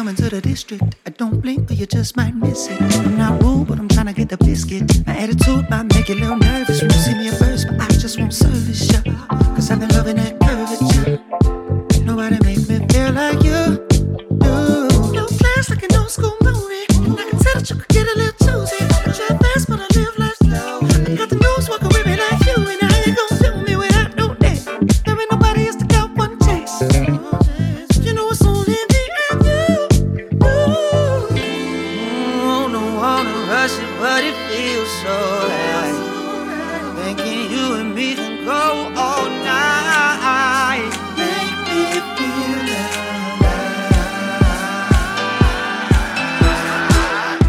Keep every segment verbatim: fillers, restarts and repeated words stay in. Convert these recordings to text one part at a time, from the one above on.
coming to the district. I don't blink or you just might miss it. I'm not rude, but I'm trying to get the biscuit. My attitude might make you a little nervous when you see me at first, but I just won't service ya. Cause I've been loving that curvature. Nobody make me feel like you do. No class like an old school movie. And I can tell that you could get a little choosy. I drive fast, but I live life slow. I got the news walking with me like you. And how you gon' do me without no day? There ain't nobody else to got one chase. You know it's only me and you. Ooh. Mm, don't wanna rush it, but it feels so right. Thinking you and me can go all night. Make me feel alive.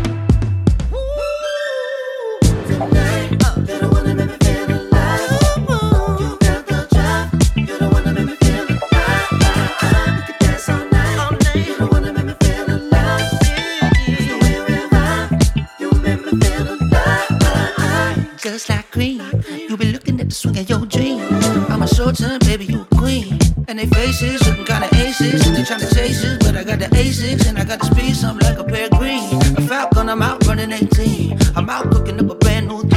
Ooh, tonight, you're the one that make me feel alive. Ooh, you got the drive. You're the one that make me feel alive. We could dance all night. All night. You're the one that make me feel alive. It's the way we vibe. You make me feel alive. Just like cream, you be looking at the swing of your dream. I'm a short term, baby, you a queen. And they faces looking kinda aces. And they tryna chase us, but I got the Asics. And I got the speed, something like a pair of green. A Falcon, I'm out running eighteen. I'm out cooking up a brand new